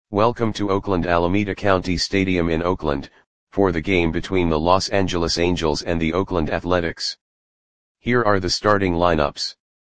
Welcome to Oakland Alameda County Stadium in Oakland, for the game between the Los Angeles Angels and the Oakland Athletics. Here are the starting lineups.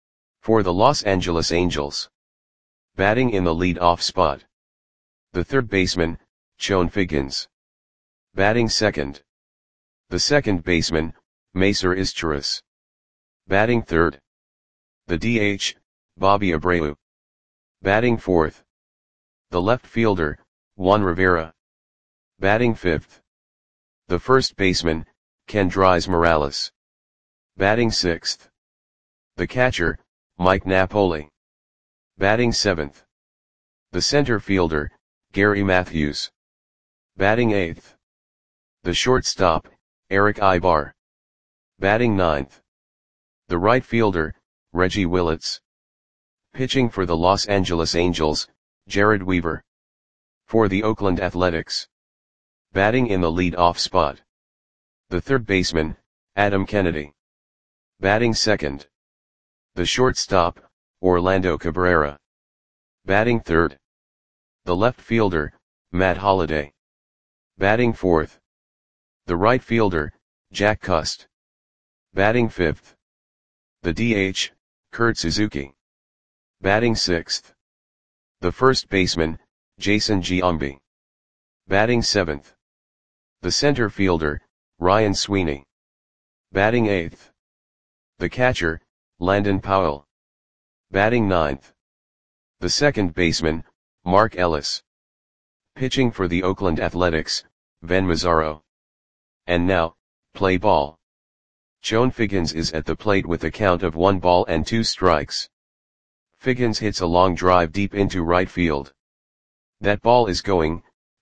For the Los Angeles Angels. Batting in the lead-off spot. The third baseman, Chone Figgins. Batting second. The second baseman, Macer Izturis. Batting third. The DH, Bobby Abreu. Batting fourth. The left fielder, Juan Rivera. Batting fifth. The first baseman, Kendrys Morales. Batting sixth. The catcher, Mike Napoli. Batting seventh. The center fielder, Gary Matthews. Batting eighth. The shortstop, Erick Aybar. Batting ninth. The right fielder, Reggie Willits. Pitching for the Los Angeles Angels, Jered Weaver. For the Oakland Athletics. Batting in the lead-off spot. The third baseman, Adam Kennedy. Batting second. The shortstop, Orlando Cabrera. Batting third. The left fielder, Matt Holliday. Batting fourth. The right fielder, Jack Cust. Batting fifth. The DH, Kurt Suzuki. Batting sixth. The first baseman, Jason Giambi. Batting seventh. The center fielder, Ryan Sweeney. Batting eighth. The catcher, Landon Powell. Batting ninth. The second baseman, Mark Ellis. Pitching for the Oakland Athletics, Ven Mazzaro. And now, play ball. Chone Figgins is at the plate with a count of 1 ball and 2 strikes. Figgins hits a long drive deep into right field. That ball is gone.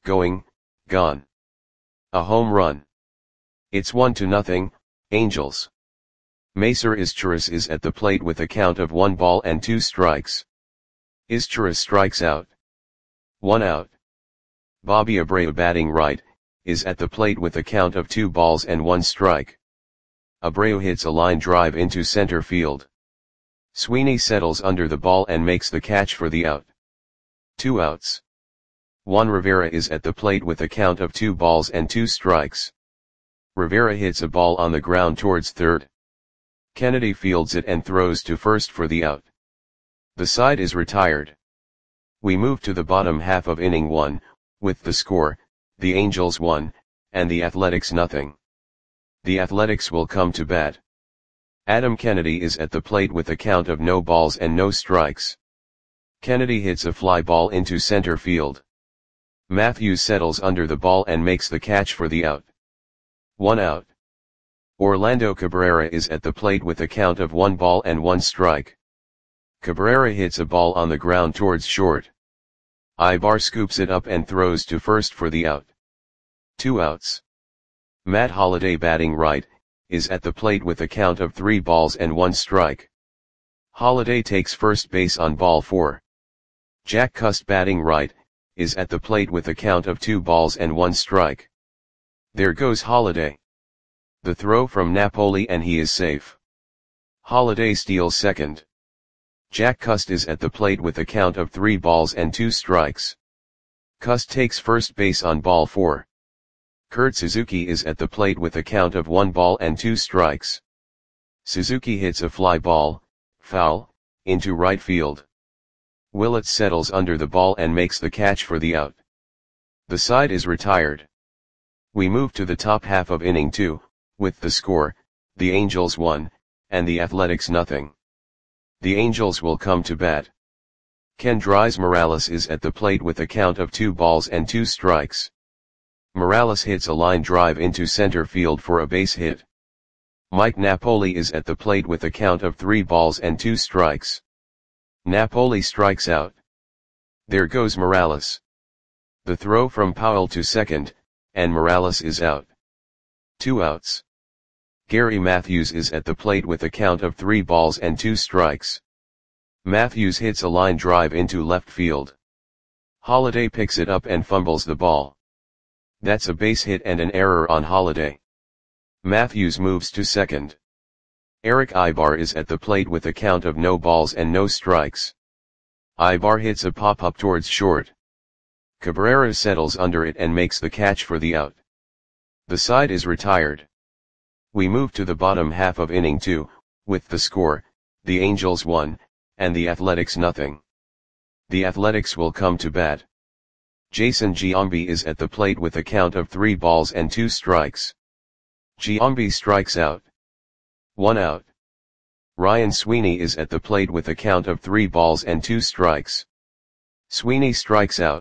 A home run. It's 1-0, Angels. Macer Izturis is at the plate with a count of 1 ball and 2 strikes. Izturis strikes out. 1 out. Bobby Abreu, batting right, is at the plate with a count of 2 balls and 1 strike. Abreu hits a line drive into center field. Sweeney settles under the ball and makes the catch for the out. 2 outs. Juan Rivera is at the plate with a count of 2 balls and 2 strikes. Rivera hits a ball on the ground towards third. Kennedy fields it and throws to first for the out. The side is retired. We move to the bottom half of inning 1, with the score, the Angels 1, and the Athletics 0. The Athletics will come to bat. Adam Kennedy is at the plate with a count of no balls and no strikes. Kennedy hits a fly ball into center field. Matthews settles under the ball and makes the catch for the out. 1 out. Orlando Cabrera is at the plate with a count of 1 ball and 1 strike. Cabrera hits a ball on the ground towards short. Aybar scoops it up and throws to first for the out. 2 outs. Matt Holliday, batting right, is at the plate with a count of 3 balls and 1 strike. Holliday takes first base on ball 4. Jack Cust, batting right, is at the plate with a count of 2 balls and 1 strike. There goes Holliday. The throw from Napoli and he is safe. Holliday steals second. Jack Cust is at the plate with a count of 3 balls and 2 strikes. Cust takes first base on ball 4. Kurt Suzuki is at the plate with a count of 1 ball and 2 strikes. Suzuki hits a fly ball, foul, into right field. Willits settles under the ball and makes the catch for the out. The side is retired. We move to the top half of inning 2, with the score, the Angels 1, and the Athletics 0. The Angels will come to bat. Kendrys Morales is at the plate with a count of 2 balls and 2 strikes. Morales hits a line drive into center field for a base hit. Mike Napoli is at the plate with a count of 3 balls and 2 strikes. Napoli strikes out. There goes Morales. The throw from Powell to second, and Morales is out. 2 outs. Gary Matthews is at the plate with a count of 3 balls and 2 strikes. Matthews hits a line drive into left field. Holliday picks it up and fumbles the ball. That's a base hit and an error on Holliday. Matthews moves to second. Erick Aybar is at the plate with a count of no balls and no strikes. Aybar hits a pop-up towards short. Cabrera settles under it and makes the catch for the out. The side is retired. We move to the bottom half of inning 2, with the score, the Angels 1, and the Athletics nothing. The Athletics will come to bat. Jason Giambi is at the plate with a count of 3 balls and 2 strikes. Giambi strikes out. 1 out. Ryan Sweeney is at the plate with a count of 3 balls and 2 strikes. Sweeney strikes out.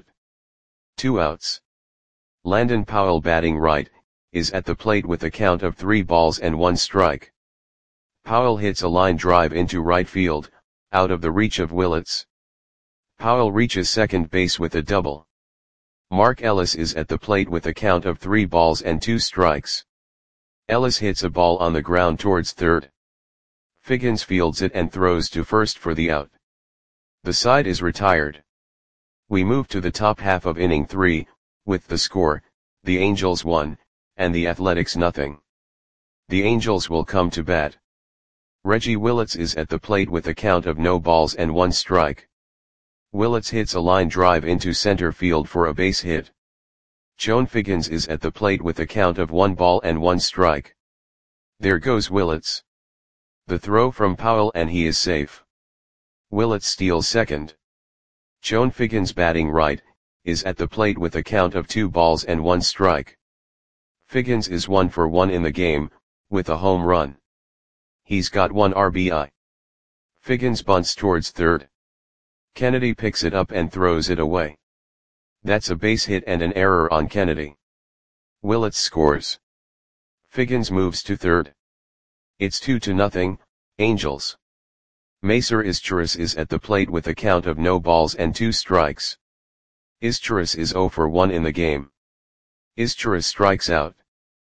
2 outs. Landon Powell, batting right, is at the plate with a count of 3 balls and 1 strike. Powell hits a line drive into right field, out of the reach of Willits. Powell reaches second base with a double. Mark Ellis is at the plate with a count of 3 balls and 2 strikes. Ellis hits a ball on the ground towards third. Figgins fields it and throws to first for the out. The side is retired. We move to the top half of inning 3, with the score, the Angels 1, and the Athletics nothing. The Angels will come to bat. Reggie Willits is at the plate with a count of no balls and 1 strike. Willits hits a line drive into center field for a base hit. Chone Figgins is at the plate with a count of 1 ball and 1 strike. There goes Willits. The throw from Powell and he is safe. Willits steals second. Chone Figgins, batting right, is at the plate with a count of 2 balls and 1 strike. Figgins is 1 for 1 in the game, with a home run. He's got 1 RBI. Figgins bunts towards third. Kennedy picks it up and throws it away. That's a base hit and an error on Kennedy. Willits scores. Figgins moves to third. It's 2-0, Angels. Macer Izturis is at the plate with a count of no balls and 2 strikes. Izturis is 0 for 1 in the game. Izturis strikes out.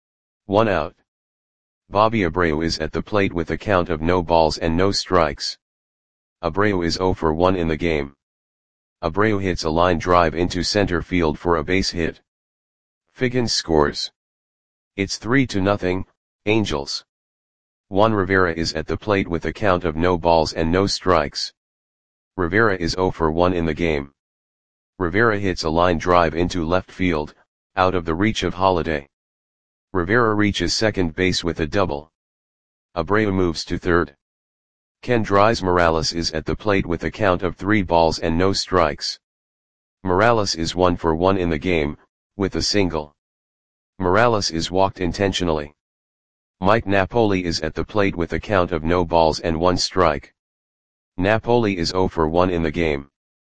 1 out. Bobby Abreu is at the plate with a count of no balls and no strikes. Abreu is 0 for 1 in the game. Abreu hits a line drive into center field for a base hit. Figgins scores. It's 3-0, Angels. Juan Rivera is at the plate with a count of no balls and no strikes. Rivera is 0 for 1 in the game. Rivera hits a line drive into left field, out of the reach of Holiday. Rivera reaches second base with a double. Abreu moves to third. Kendrys Morales is at the plate with a count of 3 balls and no strikes. Morales is 1 for 1 in the game, with a single. Morales is walked intentionally. Mike Napoli is at the plate with a count of no balls and 1 strike. Napoli is 0 for 1 in the game.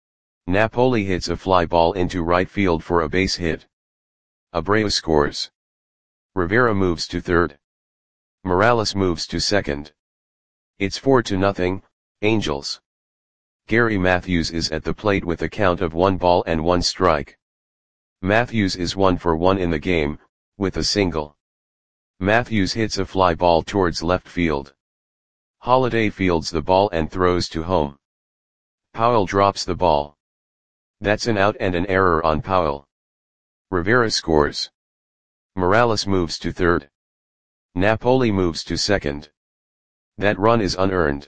Napoli hits a fly ball into right field for a base hit. Abreu scores. Rivera moves to third. Morales moves to second. It's 4-0, Angels. Gary Matthews is at the plate with a count of 1 ball and 1 strike. Matthews is 1 for 1 in the game, with a single. Matthews hits a fly ball towards left field. Holiday fields the ball and throws to home. Powell drops the ball. That's an out and an error on Powell. Rivera scores. Morales moves to third. Napoli moves to second. That run is unearned.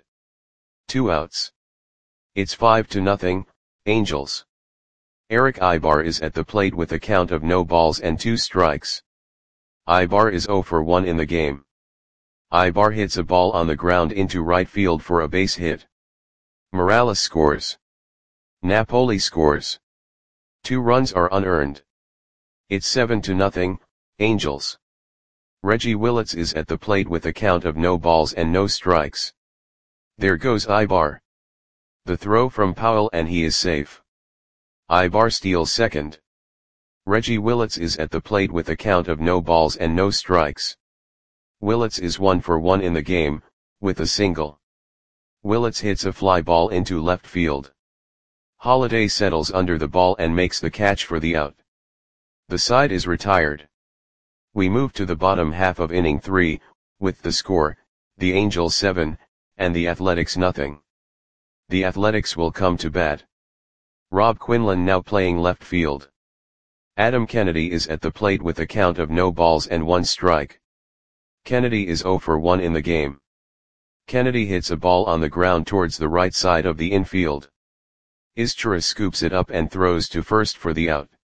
2 outs. It's 5-0, Angels. Eric Ibar is at the plate with a count of no balls and 2 strikes. Ibar is 0 for 1 in the game. Ibar hits a ball on the ground into right field for a base hit. Morales scores. Napoli scores. 2 runs are unearned. It's 7-0, Angels. Reggie Willits is at the plate with a count of no balls and no strikes. There goes Ibar. The throw from Powell and he is safe. Ibar steals second. Reggie Willits is at the plate with a count of no balls and no strikes. Willits is 1 for 1 in the game, with a single. Willits hits a fly ball into left field. Holiday settles under the ball and makes the catch for the out. The side is retired. We move to the bottom half of inning 3, with the score, the Angels 7, and the Athletics nothing. The Athletics will come to bat. Rob Quinlan now playing left field. Adam Kennedy is at the plate with a count of no balls and 1 strike. Kennedy is 0 for 1 in the game. Kennedy hits a ball on the ground towards the right side of the infield. Izturis scoops it up and throws to first for the out.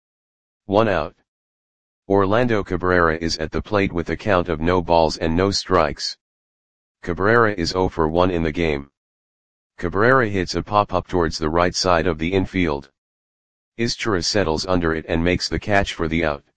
1 out. Orlando Cabrera is at the plate with a count of no balls and no strikes. Cabrera is 0 for 1 in the game. Cabrera hits a pop-up towards the right side of the infield. Izturis settles under it and makes the catch for the out.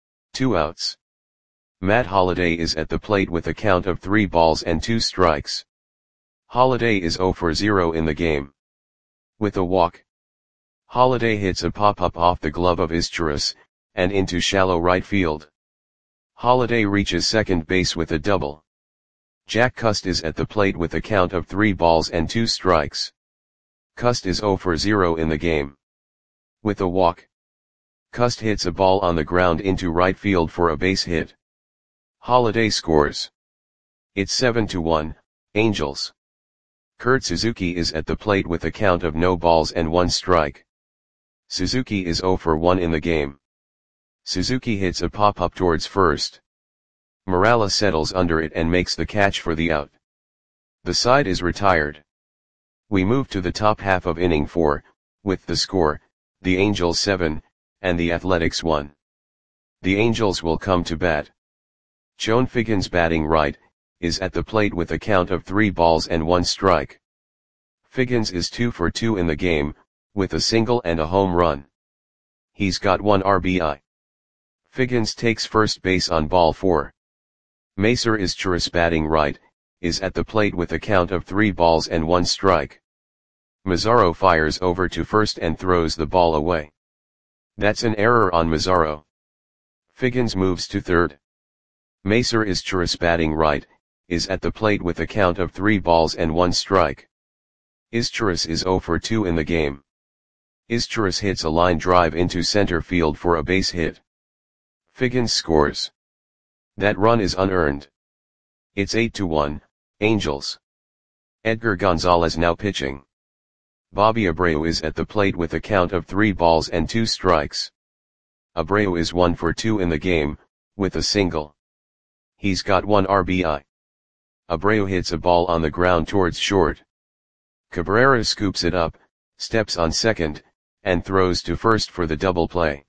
2 outs. Matt Holliday is at the plate with a count of 3 balls and 2 strikes. Holliday is 0 for 0 in the game. With a walk, Holliday hits a pop-up off the glove of Izturis, and into shallow right field. Holliday reaches second base with a double. Jack Cust is at the plate with a count of 3 balls and 2 strikes. Cust is 0 for 0 in the game. With a walk, Cust hits a ball on the ground into right field for a base hit. Holliday scores. It's 7-1, Angels. Kurt Suzuki is at the plate with a count of no balls and 1 strike. Suzuki is 0 for 1 in the game. Suzuki hits a pop-up towards first. Morales settles under it and makes the catch for the out. The side is retired. We move to the top half of inning 4, with the score, the Angels 7, and the Athletics 1. The Angels will come to bat. Chone Figgins, batting right, is at the plate with a count of 3 balls and 1 strike. Figgins is 2 for 2 in the game, with a single and a home run. He's got 1 RBI. Figgins takes first base on ball 4. Macer Izturis, batting right, is at the plate with a count of 3 balls and 1 strike. Mazzaro fires over to first and throws the ball away. That's an error on Mazzaro. Figgins moves to third. Macer Izturis, batting right, is at the plate with a count of 3 balls and 1 strike. Izturis is 0 for 2 in the game. Izturis hits a line drive into center field for a base hit. Figgins scores. That run is unearned. It's 8-1, Angels. Edgar Gonzalez now pitching. Bobby Abreu is at the plate with a count of 3 balls and 2 strikes. Abreu is 1 for 2 in the game, with a single. He's got 1 RBI. Abreu hits a ball on the ground towards short. Cabrera scoops it up, steps on second, and throws to first for the double play.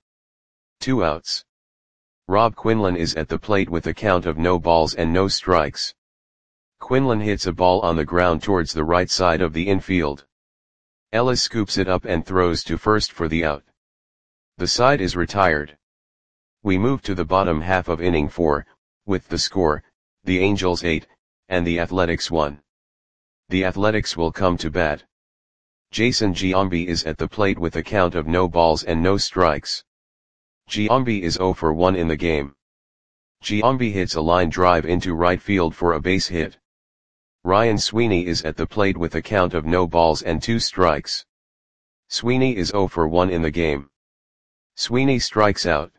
2 outs. Rob Quinlan is at the plate with a count of no balls and no strikes. Quinlan hits a ball on the ground towards the right side of the infield. Ellis scoops it up and throws to first for the out. The side is retired. We move to the bottom half of inning 4, with the score, the Angels 8, and the Athletics 1. The Athletics will come to bat. Jason Giambi is at the plate with a count of no balls and no strikes. Giambi is 0 for 1 in the game. Giambi hits a line drive into right field for a base hit. Ryan Sweeney is at the plate with a count of no balls and 2 strikes. Sweeney is 0 for 1 in the game. Sweeney strikes out.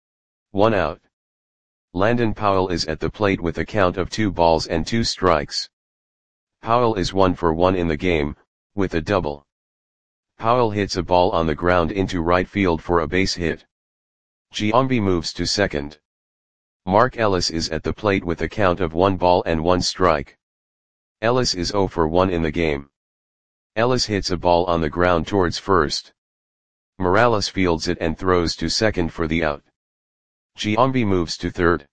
1 out. Landon Powell is at the plate with a count of 2 balls and 2 strikes. Powell is 1 for 1 in the game, with a double. Powell hits a ball on the ground into right field for a base hit. Giambi moves to second. Mark Ellis is at the plate with a count of 1 ball and 1 strike. Ellis is 0 for 1 in the game. Ellis hits a ball on the ground towards first. Morales fields it and throws to second for the out. Giambi moves to third.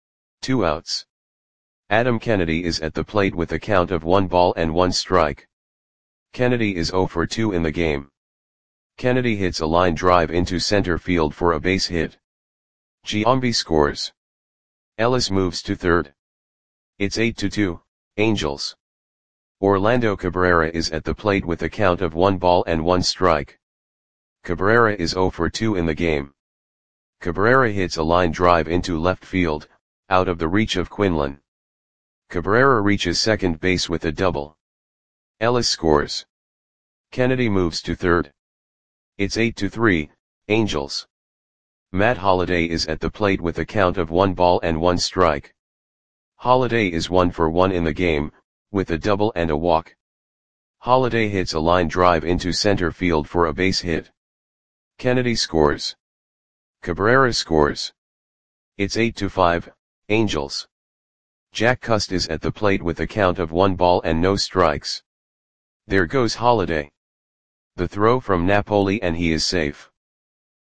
2 outs. Adam Kennedy is at the plate with a count of 1 ball and 1 strike. Kennedy is 0 for 2 in the game. Kennedy hits a line drive into center field for a base hit. Giambi scores. Ellis moves to third. It's 8-2, Angels. Orlando Cabrera is at the plate with a count of 1 ball and 1 strike. Cabrera is 0 for 2 in the game. Cabrera hits a line drive into left field, out of the reach of Quinlan. Cabrera reaches second base with a double. Ellis scores. Kennedy moves to third. It's 8-3, Angels. Matt Holliday is at the plate with a count of 1 ball and 1 strike. Holliday is 1 for 1 in the game, with a double and a walk. Holliday hits a line drive into center field for a base hit. Kennedy scores. Cabrera scores. It's 8-5, Angels. Jack Cust is at the plate with a count of 1 ball and no strikes. There goes Holliday. The throw from Napoli and he is safe.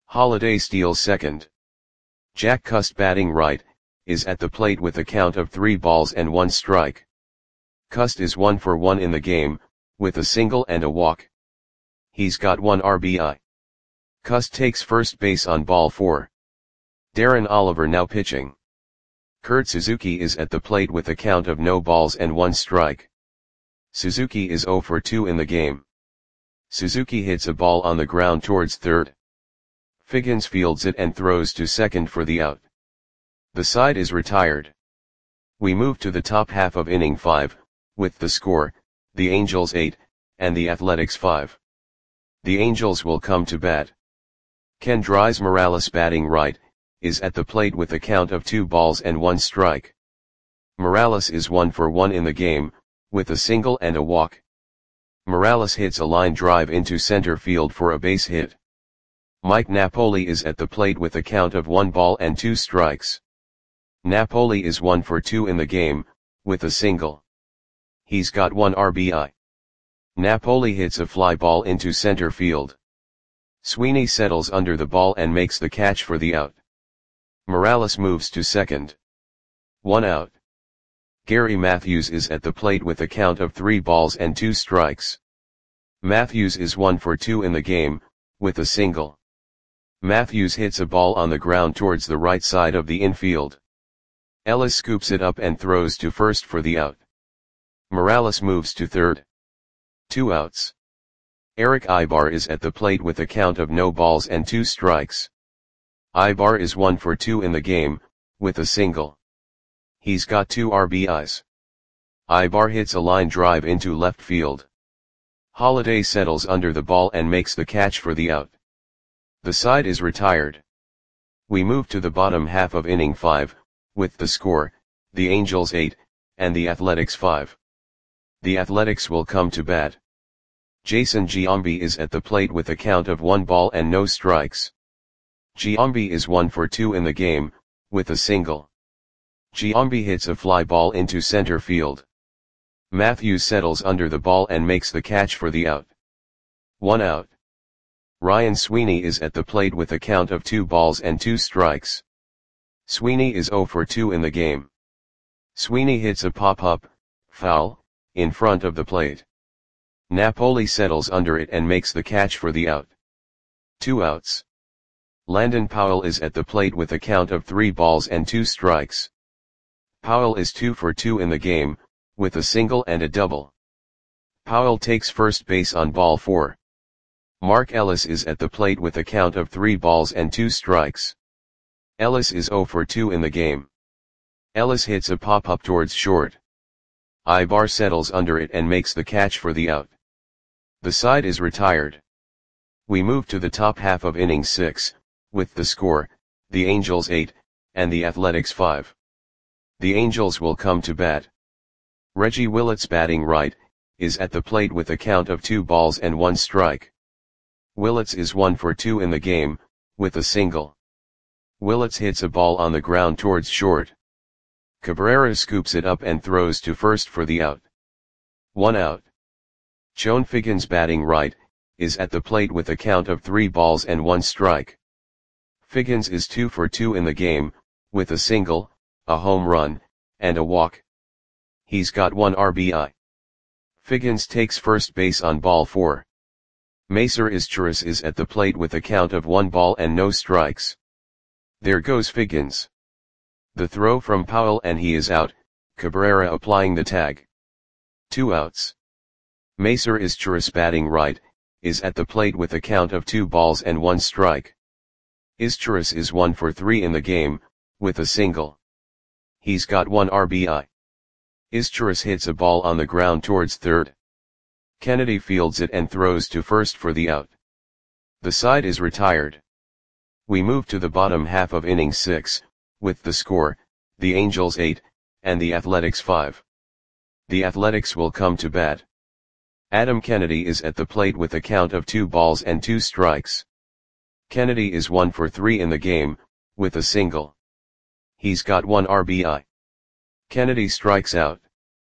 Holiday steals second. Jack Cust batting right, is at the plate with a count of 3 balls and 1 strike. Cust is 1 for 1 in the game, with a single and a walk. He's got 1 RBI. Cust takes first base on ball 4. Darren Oliver now pitching. Kurt Suzuki is at the plate with a count of no balls and 1 strike. Suzuki is 0 for 2 in the game. Suzuki hits a ball on the ground towards third. Figgins fields it and throws to second for the out. The side is retired. We move to the top half of inning 5, with the score, the Angels 8, and the Athletics 5. The Angels will come to bat. Kendrys Morales batting right, is at the plate with a count of 2 balls and 1 strike. Morales is 1 for 1 in the game, with a single and a walk. Morales hits a line drive into center field for a base hit. Mike Napoli is at the plate with a count of 1 ball and 2 strikes. Napoli is 1 for 2 in the game, with a single. He's got 1 RBI. Napoli hits a fly ball into center field. Sweeney settles under the ball and makes the catch for the out. Morales moves to second. 1 out. Gary Matthews is at the plate with a count of 3 balls and 2 strikes. Matthews is 1 for 2 in the game, with a single. Matthews hits a ball on the ground towards the right side of the infield. Ellis scoops it up and throws to first for the out. Morales moves to third. 2 outs. Eric Ibar is at the plate with a count of no balls and 2 strikes. Ibar is 1 for 2 in the game, with a single. He's got 2 RBIs. Ibar hits a line drive into left field. Holiday settles under the ball and makes the catch for the out. The side is retired. We move to the bottom half of inning 5, with the score, the Angels 8, and the Athletics 5. The Athletics will come to bat. Jason Giambi is at the plate with a count of 1 ball and no strikes. Giambi is 1 for 2 in the game, with a single. Giambi hits a fly ball into center field. Matthews settles under the ball and makes the catch for the out. 1 out. Ryan Sweeney is at the plate with a count of 2 balls and 2 strikes. Sweeney is 0 for 2 in the game. Sweeney hits a pop-up, foul, in front of the plate. Napoli settles under it and makes the catch for the out. 2 outs. Landon Powell is at the plate with a count of 3 balls and 2 strikes. Powell is 2 for 2 in the game, with a single and a double. Powell takes first base on ball 4. Mark Ellis is at the plate with a count of 3 balls and 2 strikes. Ellis is 0 for 2 in the game. Ellis hits a pop-up towards short. Ibar settles under it and makes the catch for the out. The side is retired. We move to the top half of inning 6, with the score, the Angels 8, and the Athletics 5. The Angels will come to bat. Reggie Willits batting right, is at the plate with a count of 2 balls and 1 strike. Willits is 1 for 2 in the game, with a single. Willits hits a ball on the ground towards short. Cabrera scoops it up and throws to first for the out. 1 out. Chone Figgins batting right, is at the plate with a count of 3 balls and 1 strike. Figgins is 2 for 2 in the game, with a single, a home run, and a walk. He's got 1 RBI. Figgins takes first base on ball 4. Macer Izturis is at the plate with a count of 1 ball and no strikes. There goes Figgins. The throw from Powell and he is out, Cabrera applying the tag. 2 outs. Macer Izturis batting right, is at the plate with a count of 2 balls and 1 strike. Izturis is 1 for 3 in the game, with a single. He's got 1 RBI. Izturis hits a ball on the ground towards third. Kennedy fields it and throws to first for the out. The side is retired. We move to the bottom half of inning 6, with the score, the Angels 8, and the Athletics 5. The Athletics will come to bat. Adam Kennedy is at the plate with a count of 2 balls and 2 strikes. Kennedy is 1 for 3 in the game, with a single. He's got 1 RBI. Kennedy strikes out.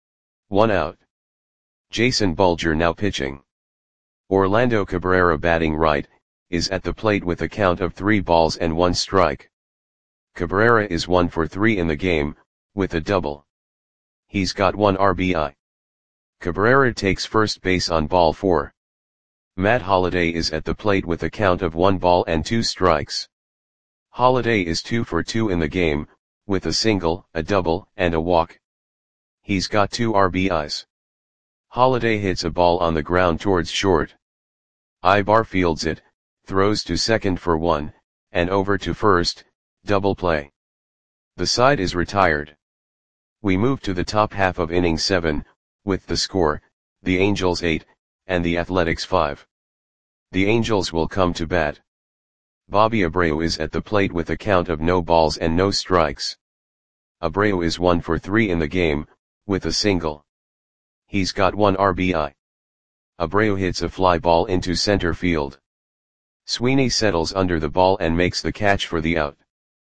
1 out. Jason Bulger now pitching. Orlando Cabrera batting right, is at the plate with a count of 3 balls and 1 strike. Cabrera is 1 for 3 in the game, with a double. He's got 1 RBI. Cabrera takes first base on ball 4. Matt Holliday is at the plate with a count of 1 ball and 2 strikes. Holliday is 2 for 2 in the game, with a single, a double, and a walk. He's got 2 RBIs. Holliday hits a ball on the ground towards short. Ibar fields it, throws to second for 1, and over to first, double play. The side is retired. We move to the top half of inning 7, with the score, the Angels 8, and the Athletics 5. The Angels will come to bat. Bobby Abreu is at the plate with a count of no balls and no strikes. Abreu is 1 for 3 in the game, with a single. He's got 1 RBI. Abreu hits a fly ball into center field. Sweeney settles under the ball and makes the catch for the out.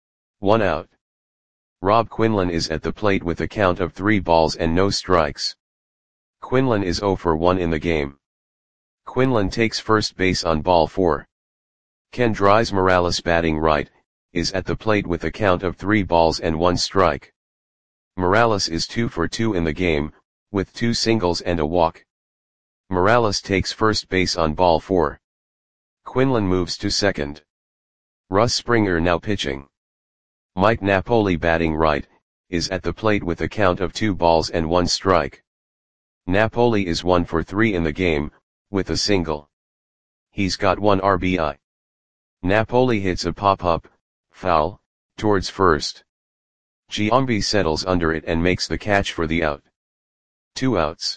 1 out. Rob Quinlan is at the plate with a count of 3 balls and no strikes. Quinlan is 0 for 1 in the game. Quinlan takes first base on ball 4. Kendrys Morales, batting right, is at the plate with a count of 3 balls and 1 strike. Morales is 2 for 2 in the game, with 2 singles and a walk. Morales takes first base on ball 4. Quinlan moves to second. Russ Springer now pitching. Mike Napoli, batting right, is at the plate with a count of 2 balls and 1 strike. Napoli is 1 for 3 in the game, with a single. He's got 1 RBI. Napoli hits a pop-up, foul, towards first. Giambi settles under it and makes the catch for the out. 2 outs.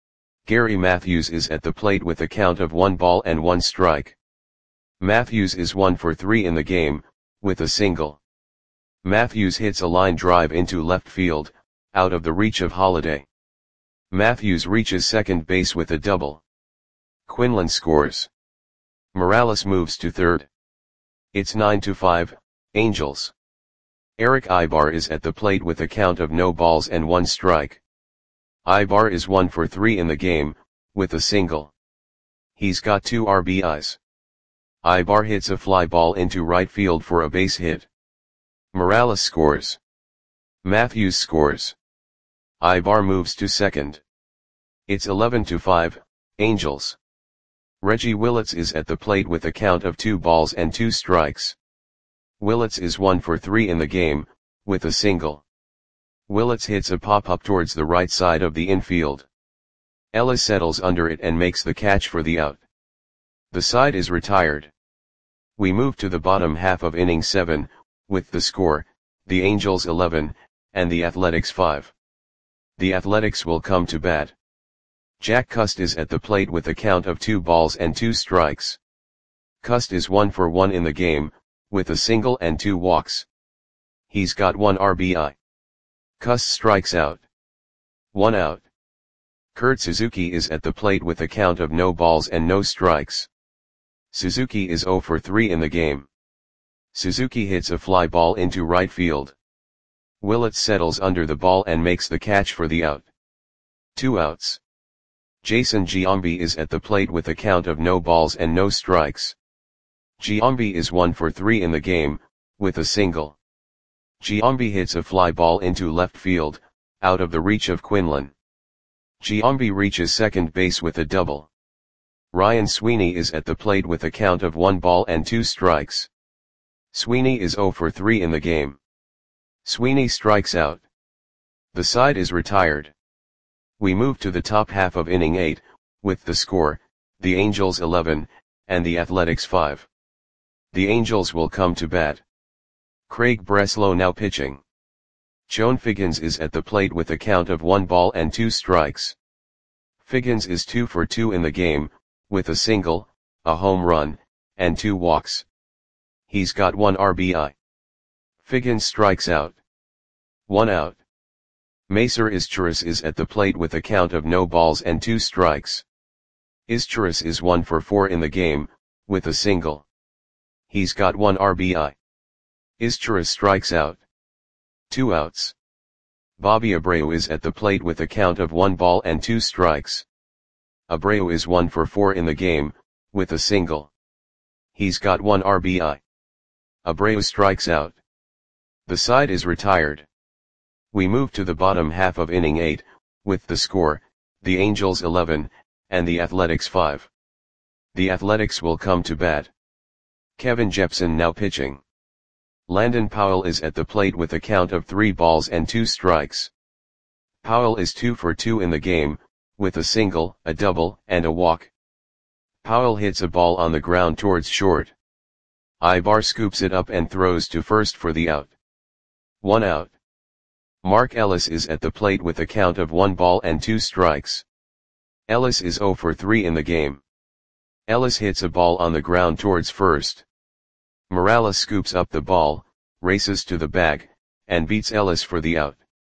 Gary Matthews is at the plate with a count of 1 ball and 1 strike. Matthews is 1 for 3 in the game, with a single. Matthews hits a line drive into left field, out of the reach of Holliday. Matthews reaches second base with a double. Quinlan scores. Morales moves to third. It's 9-5, Angels. Eric Ibar is at the plate with a count of no balls and 1 strike. Ibar is 1 for 3 in the game, with a single. He's got 2 RBIs. Ibar hits a fly ball into right field for a base hit. Morales scores. Matthews scores. Ibar moves to second. It's 11-5, Angels. Reggie Willits is at the plate with a count of 2 balls and 2 strikes. Willits is 1 for 3 in the game, with a single. Willits hits a pop-up towards the right side of the infield. Ellis settles under it and makes the catch for the out. The side is retired. We move to the bottom half of inning 7, with the score, the Angels 11, and the Athletics 5. The Athletics will come to bat. Jack Cust is at the plate with a count of 2 balls and 2 strikes. Cust is 1 for 1 in the game, with a single and 2 walks. He's got 1 RBI. Cust strikes out. 1 out. Kurt Suzuki is at the plate with a count of no balls and no strikes. Suzuki is 0 for 3 in the game. Suzuki hits a fly ball into right field. Willits settles under the ball and makes the catch for the out. 2 outs. Jason Giambi is at the plate with a count of no balls and no strikes. Giambi is 1 for 3 in the game, with a single. Giambi hits a fly ball into left field, out of the reach of Quinlan. Giambi reaches second base with a double. Ryan Sweeney is at the plate with a count of 1 ball and 2 strikes. Sweeney is 0 for 3 in the game. Sweeney strikes out. The side is retired. We move to the top half of inning 8, with the score, the Angels 11, and the Athletics 5. The Angels will come to bat. Craig Breslow now pitching. Joan Figgins is at the plate with a count of 1 ball and 2 strikes. Figgins is 2 for 2 in the game, with a single, a home run, and 2 walks. He's got 1 RBI. Figgins strikes out. 1 out. Macer Izturis is at the plate with a count of no balls and 2 strikes. Izturis is 1 for 4 in the game, with a single. He's got 1 RBI. Izturis strikes out. 2 outs. Bobby Abreu is at the plate with a count of 1 ball and 2 strikes. Abreu is 1 for 4 in the game, with a single. He's got 1 RBI. Abreu strikes out. The side is retired. We move to the bottom half of inning 8, with the score, the Angels 11, and the Athletics 5. The Athletics will come to bat. Kevin Jepson now pitching. Landon Powell is at the plate with a count of 3 balls and 2 strikes. Powell is 2 for 2 in the game, with a single, a double, and a walk. Powell hits a ball on the ground towards short. Ibar scoops it up and throws to first for the out. 1 out. Mark Ellis is at the plate with a count of 1 ball and 2 strikes. Ellis is 0 for 3 in the game. Ellis hits a ball on the ground towards first. Morales scoops up the ball, races to the bag, and beats Ellis for the out.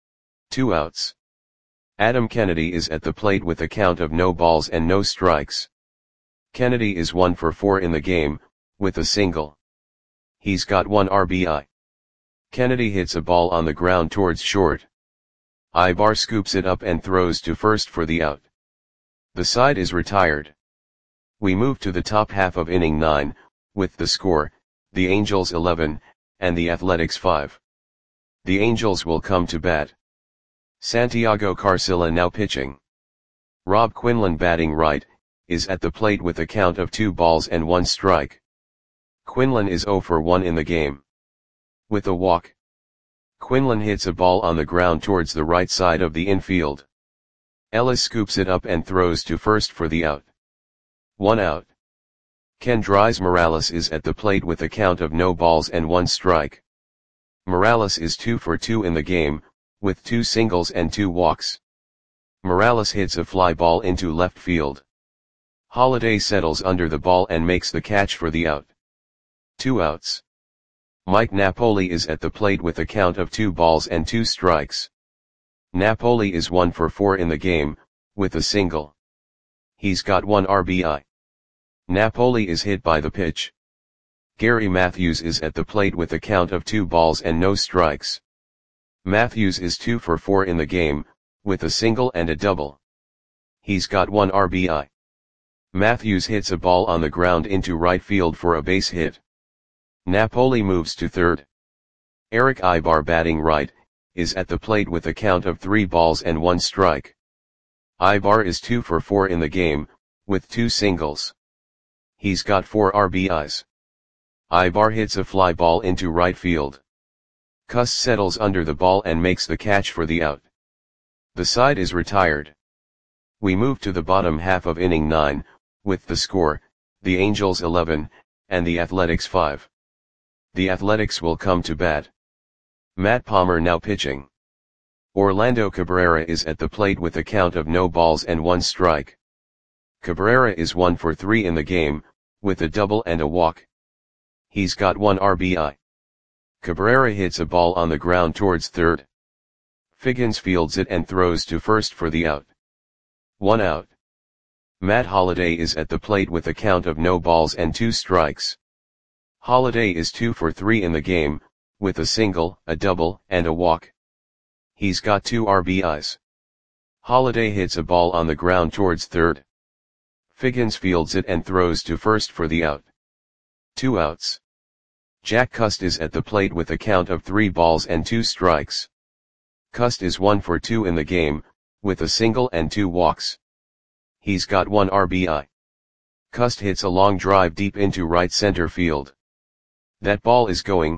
2 outs. Adam Kennedy is at the plate with a count of no balls and no strikes. Kennedy is 1 for 4 in the game, with a single. He's got 1 RBI. Kennedy hits a ball on the ground towards short. Ibar scoops it up and throws to first for the out. The side is retired. We move to the top half of inning 9, with the score, the Angels 11, and the Athletics 5. The Angels will come to bat. Santiago Carcilla now pitching. Rob Quinlan batting right, is at the plate with a count of 2 balls and 1 strike. Quinlan is 0 for 1 in the game. With a walk. Quinlan hits a ball on the ground towards the right side of the infield. Ellis scoops it up and throws to first for the out. 1 out. Kendrys Morales is at the plate with a count of no balls and 1 strike. Morales is 2 for 2 in the game, with 2 singles and 2 walks. Morales hits a fly ball into left field. Holiday settles under the ball and makes the catch for the out. 2 outs. Mike Napoli is at the plate with a count of 2 balls and 2 strikes. Napoli is 1 for 4 in the game, with a single. He's got 1 RBI. Napoli is hit by the pitch. Gary Matthews is at the plate with a count of 2 balls and no strikes. Matthews is 2 for 4 in the game, with a single and a double. He's got 1 RBI. Matthews hits a ball on the ground into right field for a base hit. Napoli moves to third. Eric Ibar batting right, is at the plate with a count of 3 balls and 1 strike. Ibar is 2 for 4 in the game, with 2 singles. He's got 4 RBIs. Ibar hits a fly ball into right field. Cuss settles under the ball and makes the catch for the out. The side is retired. We move to the bottom half of inning 9, with the score, the Angels 11, and the Athletics 5. The Athletics will come to bat. Matt Palmer now pitching. Orlando Cabrera is at the plate with a count of no balls and 1 strike. Cabrera is 1 for 3 in the game, with a double and a walk. He's got 1 RBI. Cabrera hits a ball on the ground towards third. Figgins fields it and throws to first for the out. 1 out. Matt Holliday is at the plate with a count of no balls and 2 strikes. Holliday is 2 for 3 in the game, with a single, a double, and a walk. He's got 2 RBIs. Holliday hits a ball on the ground towards third. Figgins fields it and throws to first for the out. 2 outs. Jack Cust is at the plate with a count of 3 balls and 2 strikes. Cust is 1 for 2 in the game, with a single and 2 walks. He's got 1 RBI. Cust hits a long drive deep into right center field. That ball is gone.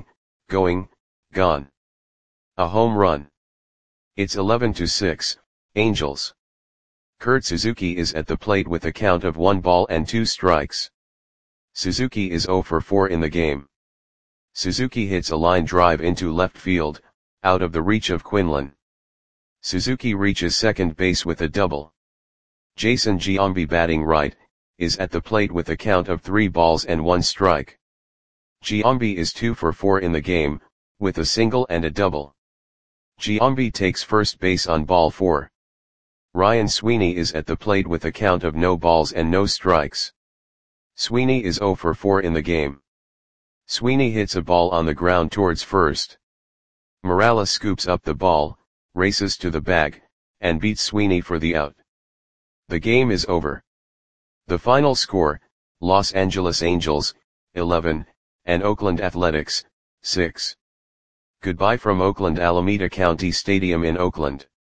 A home run. It's 11-6, Angels. Kurt Suzuki is at the plate with a count of 1 ball and 2 strikes. Suzuki is 0 for 4 in the game. Suzuki hits a line drive into left field, out of the reach of Quinlan. Suzuki reaches second base with a double. Jason Giambi batting right, is at the plate with a count of 3 balls and 1 strike. Giambi is 2 for 4 in the game, with a single and a double. Giambi takes first base on ball 4. Ryan Sweeney is at the plate with a count of no balls and no strikes. Sweeney is 0 for 4 in the game. Sweeney hits a ball on the ground towards first. Morales scoops up the ball, races to the bag, and beats Sweeney for the out. The game is over. The final score, Los Angeles Angels, 11, and Oakland Athletics, 6. Goodbye from Oakland Alameda County Stadium in Oakland.